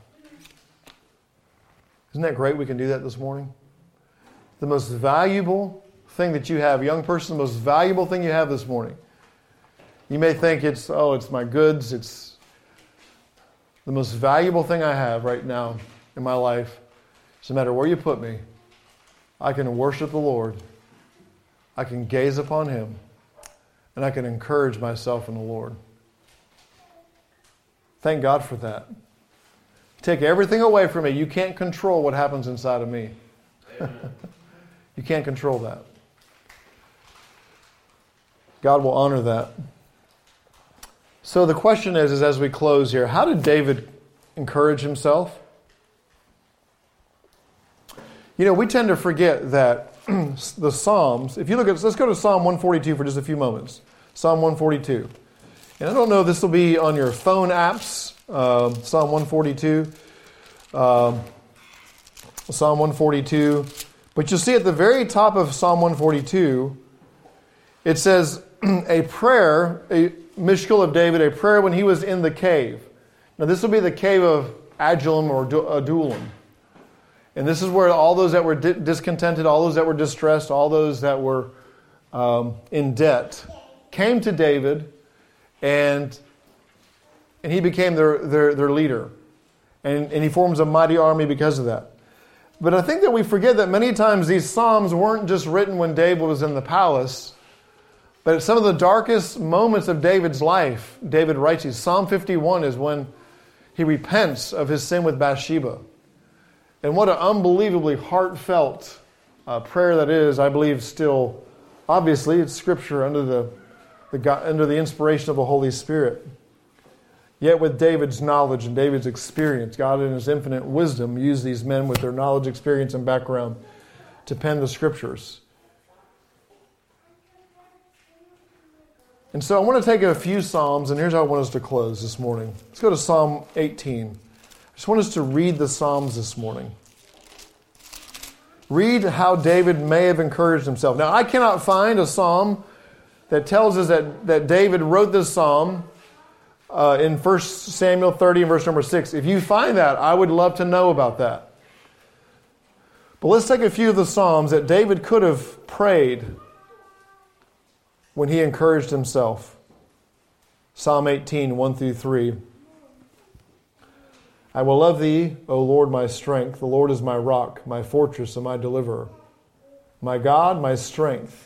Isn't that great we can do that this morning? The most valuable thing that you have, young person, the most valuable thing you have this morning. You may think it's, oh, it's my goods, it's the most valuable thing I have right now in my life. No matter where you put me, I can worship the Lord. I can gaze upon Him. And I can encourage myself in the Lord. Thank God for that. Take everything away from me. You can't control what happens inside of me. You can't control that. God will honor that. So the question is, is as we close here, how did David encourage himself? You know, we tend to forget that the Psalms, if you look at, let's go to Psalm one forty-two for just a few moments. Psalm one forty-two. And I don't know if this will be on your phone apps, uh, Psalm one forty-two. Uh, Psalm one forty-two. But you'll see at the very top of Psalm one forty-two, it says a prayer, a Mishkal of David, a prayer when he was in the cave. Now this will be the cave of Adullam or Adullam. And this is where all those that were di- discontented, all those that were distressed, all those that were um, in debt came to David, and and he became their, their, their leader. And, and he forms a mighty army because of that. But I think that we forget that many times these Psalms weren't just written when David was in the palace, but at some of the darkest moments of David's life, David writes these. Psalm fifty-one is when he repents of his sin with Bathsheba. And what an unbelievably heartfelt uh, prayer that is, I believe still, obviously, it's Scripture under the, the God, under the inspiration of the Holy Spirit. Yet with David's knowledge and David's experience, God in His infinite wisdom used these men with their knowledge, experience, and background to pen the Scriptures. And so I want to take a few Psalms, and here's how I want us to close this morning. Let's go to Psalm eighteen. I just want us to read the Psalms this morning. Read how David may have encouraged himself. Now, I cannot find a Psalm that tells us that, that David wrote this Psalm Uh, in First Samuel thirty and verse number six. If you find that, I would love to know about that. But let's take a few of the Psalms that David could have prayed when he encouraged himself. Psalm eighteen, one through three. I will love thee, O Lord, my strength. The Lord is my rock, my fortress, and my deliverer. My God, my strength,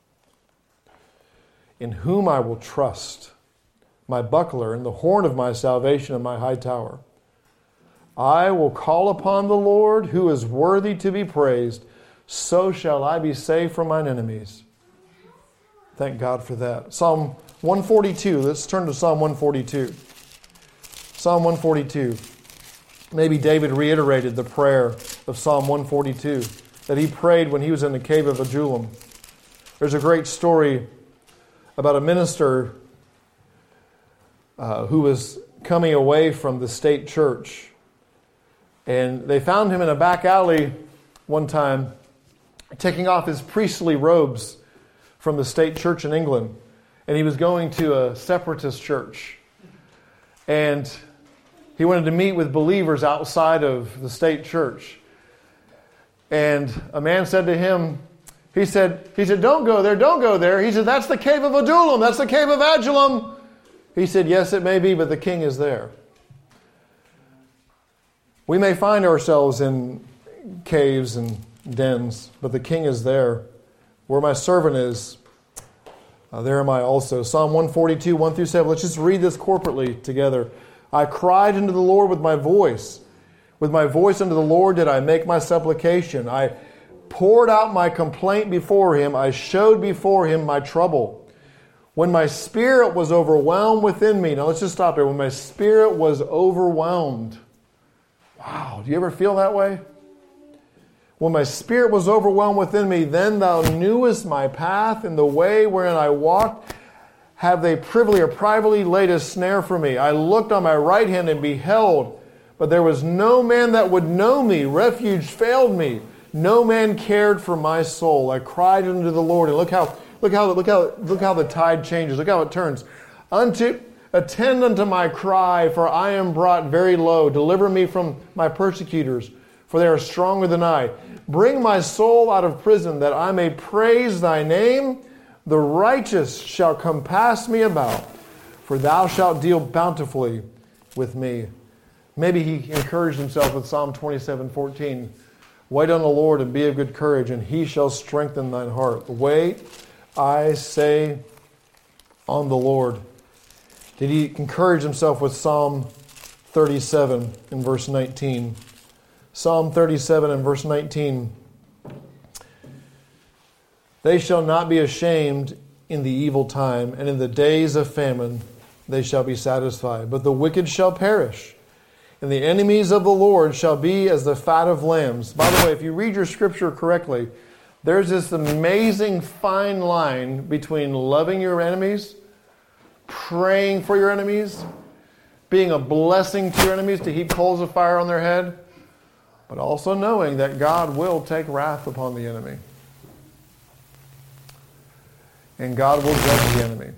in whom I will trust. My buckler and the horn of my salvation and my high tower. I will call upon the Lord, who is worthy to be praised. So shall I be saved from mine enemies. Thank God for that. Psalm one forty-two. Let's turn to Psalm one forty-two. Psalm one forty-two. Maybe David reiterated the prayer of Psalm one forty-two that he prayed when he was in the cave of Adullam. There's a great story about a minister Uh, who was coming away from the state church. And they found him in a back alley one time, taking off his priestly robes from the state church in England. And he was going to a separatist church. And he wanted to meet with believers outside of the state church. And a man said to him, he said, he said, don't go there, don't go there. He said, that's the cave of Adullam, that's the cave of Adullam. He said, yes, it may be, but the king is there. We may find ourselves in caves and dens, but the king is there. Where my servant is, uh, there am I also. Psalm one forty-two, one through seven. Let's just read this corporately together. I cried unto the Lord with my voice. With my voice unto the Lord did I make my supplication. I poured out my complaint before him. I showed before him my trouble. When my spirit was overwhelmed within me. Now let's just stop there. When my spirit was overwhelmed. Wow, do you ever feel that way? When my spirit was overwhelmed within me, then thou knewest my path, and the way wherein I walked, have they privily or privately laid a snare for me. I looked on my right hand and beheld, but there was no man that would know me. Refuge failed me. No man cared for my soul. I cried unto the Lord, and look how Look how, look how, look how the tide changes. Look how it turns. Unto, attend unto my cry, for I am brought very low. Deliver me from my persecutors, for they are stronger than I. Bring my soul out of prison, that I may praise thy name. The righteous shall compass me about, for thou shalt deal bountifully with me. Maybe he encouraged himself with Psalm twenty-seven fourteen. Wait on the Lord and be of good courage, and he shall strengthen thine heart. Wait, I say, on the Lord. Did he encourage himself with Psalm thirty-seven in verse nineteen? Psalm thirty-seven and verse nineteen. They shall not be ashamed in the evil time, and in the days of famine they shall be satisfied. But the wicked shall perish, and the enemies of the Lord shall be as the fat of lambs. By the way, if you read your scripture correctly, there's this amazing fine line between loving your enemies, praying for your enemies, being a blessing to your enemies to heap coals of fire on their head, but also knowing that God will take wrath upon the enemy. And God will judge the enemy.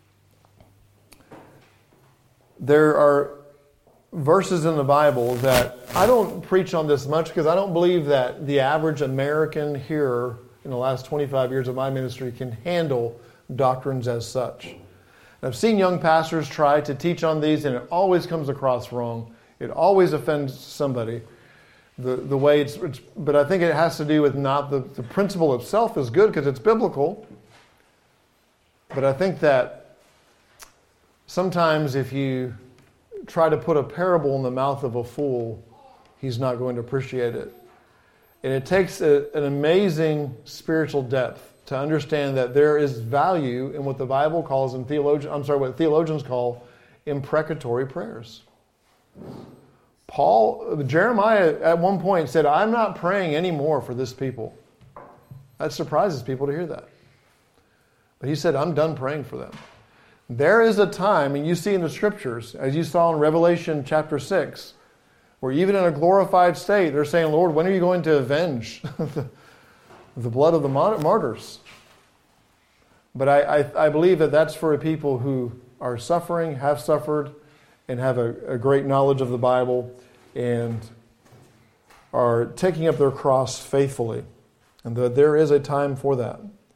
There are verses in the Bible that I don't preach on this much because I don't believe that the average American hearer in the last twenty-five years of my ministry can handle doctrines as such. And I've seen young pastors try to teach on these, and it always comes across wrong. It always offends somebody. The the way it's, it's but I think it has to do with not the, the principle itself is good because it's biblical. But I think that sometimes if you try to put a parable in the mouth of a fool, he's not going to appreciate it. And it takes a, an amazing spiritual depth to understand that there is value in what the Bible calls, in theologian, I'm sorry, what theologians call imprecatory prayers. Paul, Jeremiah at one point said, I'm not praying anymore for this people. That surprises people to hear that. But he said, I'm done praying for them. There is a time, and you see in the scriptures, as you saw in Revelation chapter six, where even in a glorified state, they're saying, Lord, when are you going to avenge the, the blood of the martyrs? But I, I, I believe that that's for people who are suffering, have suffered, and have a, a great knowledge of the Bible, and are taking up their cross faithfully. And that there is a time for that.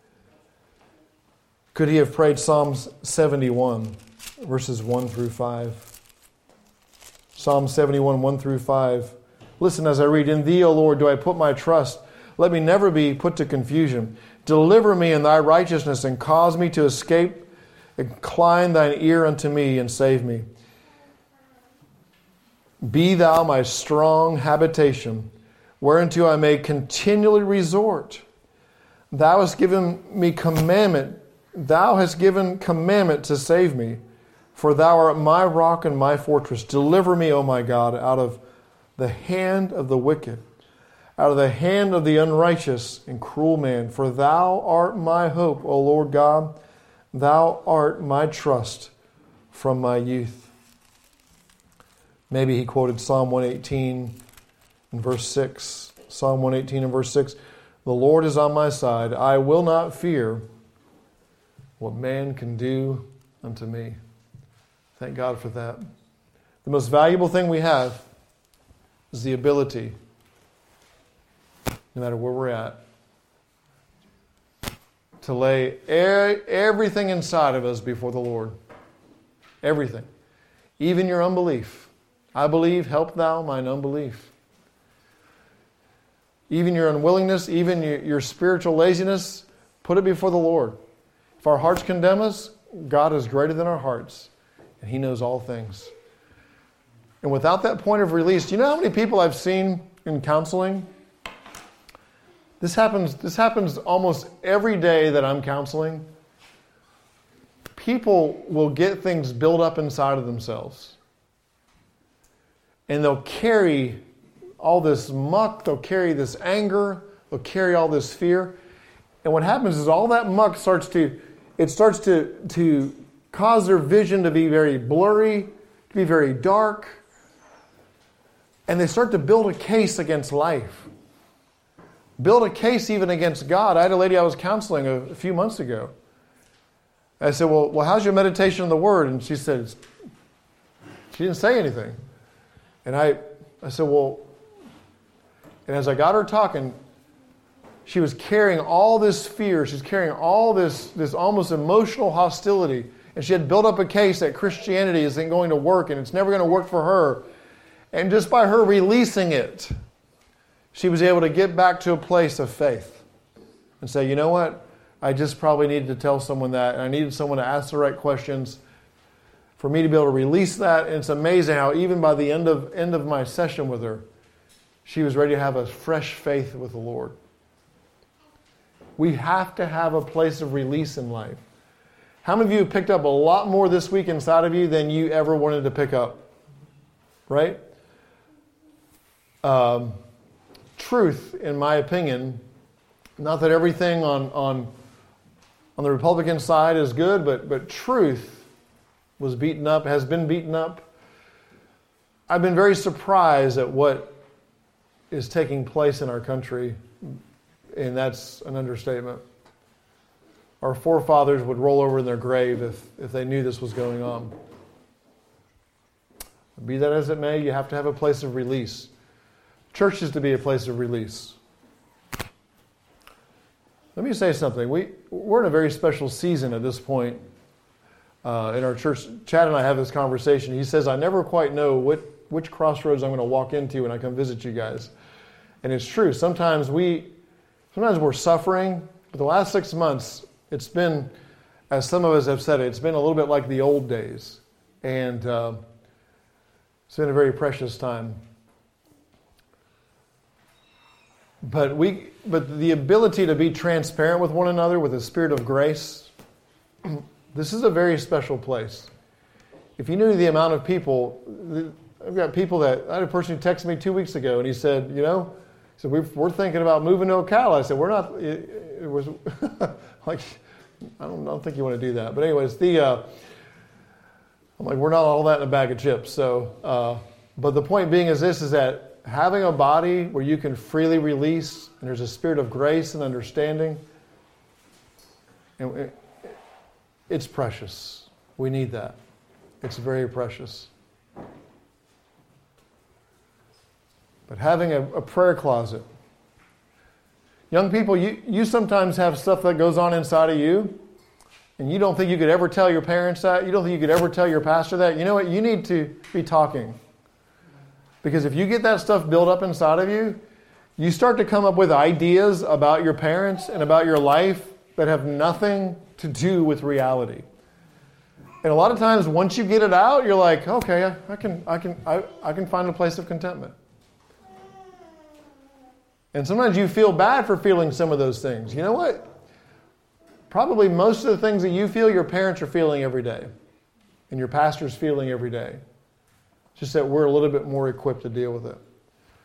Could he have prayed Psalms seventy-one, verses one through five? Psalm seventy-one, one through five. Listen as I read, In thee, O Lord, do I put my trust. Let me never be put to confusion. Deliver me in thy righteousness and cause me to escape. Incline thine ear unto me and save me. Be thou my strong habitation, whereunto I may continually resort. Thou hast given me commandment. Thou hast given commandment to save me. For thou art my rock and my fortress. Deliver me, O my God, out of the hand of the wicked, out of the hand of the unrighteous and cruel man. For thou art my hope, O Lord God. Thou art my trust from my youth. Maybe he quoted Psalm one eighteen and verse six. Psalm one eighteen and verse six. The Lord is on my side. I will not fear what man can do unto me. Thank God for that. The most valuable thing we have is the ability, no matter where we're at, to lay er- everything inside of us before the Lord. Everything. Even your unbelief. I believe, help thou mine unbelief. Even your unwillingness, even your, your spiritual laziness, put it before the Lord. If our hearts condemn us, God is greater than our hearts, and He knows all things. And without that point of release, do you know how many people I've seen in counseling? This happens, this happens almost every day that I'm counseling. People will get things built up inside of themselves. And they'll carry all this muck, they'll carry this anger, they'll carry all this fear. And what happens is all that muck starts to, it starts to, to cause their vision to be very blurry, to be very dark. And they start to build a case against life. Build a case even against God. I had a lady I was counseling a, a few months ago. I said, well, well, how's your meditation on the Word? And she said, she didn't say anything. And I, I said, well, and as I got her talking, she was carrying all this fear. She's carrying all this, this almost emotional hostility. And she had built up a case that Christianity isn't going to work and it's never going to work for her. And just by her releasing it, she was able to get back to a place of faith and say, you know what? I just probably needed to tell someone that. And I needed someone to ask the right questions for me to be able to release that. And it's amazing how even by the end of, end of my session with her, she was ready to have a fresh faith with the Lord. We have to have a place of release in life. How many of you have picked up a lot more this week inside of you than you ever wanted to pick up? Right? Um, truth, in my opinion, not that everything on, on, on the Republican side is good, but, but truth was beaten up, has been beaten up. I've been very surprised at what is taking place in our country. And that's an understatement. Our forefathers would roll over in their grave if, if they knew this was going on. Be that as it may, you have to have a place of release. Church is to be a place of release. Let me say something. We, we're in a very special season at this point uh, in our church. Chad and I have this conversation. He says, I never quite know what, which crossroads I'm going to walk into when I come visit you guys. And it's true. Sometimes we, sometimes we're suffering. But the last six months, it's been, as some of us have said it, it's been a little bit like the old days. And uh, it's been a very precious time. But we, but the ability to be transparent with one another with a spirit of grace, this is a very special place. If you knew the amount of people, I've got people that, I had a person who texted me two weeks ago and he said, you know, he said, we're, we're thinking about moving to Ocala. I said, we're not, it, it was like, I don't, I don't think you want to do that. But anyways, the, uh, I'm like, we're not all that in a bag of chips. So, uh, but the point being is this, is that having a body where you can freely release, and there's a spirit of grace and understanding, and it, it's precious. We need that. It's very precious. But having a, a prayer closet. Young people, you, you sometimes have stuff that goes on inside of you, and you don't think you could ever tell your parents that. You don't think you could ever tell your pastor that. You know what? You need to be talking. Because if you get that stuff built up inside of you, you start to come up with ideas about your parents and about your life that have nothing to do with reality. And a lot of times, once you get it out, you're like, okay, I, I can, I can, I, I can find a place of contentment. And sometimes you feel bad for feeling some of those things. You know what? Probably most of the things that you feel, your parents are feeling every day, and your pastor's feeling every day. Just that we're a little bit more equipped to deal with it.